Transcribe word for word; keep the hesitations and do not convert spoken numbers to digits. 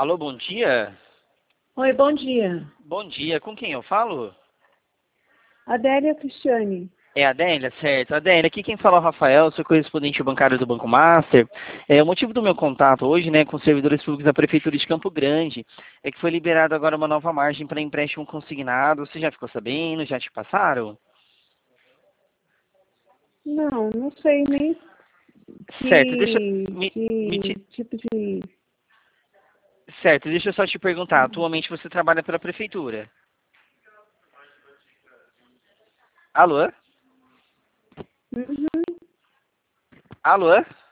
Alô, bom dia? Oi, bom dia. Bom dia, com quem eu falo? Adélia Cristiane. É a Adélia, certo. Adélia, aqui quem fala é o Rafael, sou correspondente bancário do Banco Master. É, o motivo do meu contato hoje, né, com os servidores públicos da Prefeitura de Campo Grande, é que foi liberado agora uma nova margem para empréstimo consignado. Você já ficou sabendo? Já te passaram? Não, não sei nem Certo, deixa, que, me, me que te- tipo de... certo, deixa eu só te perguntar. Atualmente você trabalha pela Prefeitura? Alô? Uhum. Alô?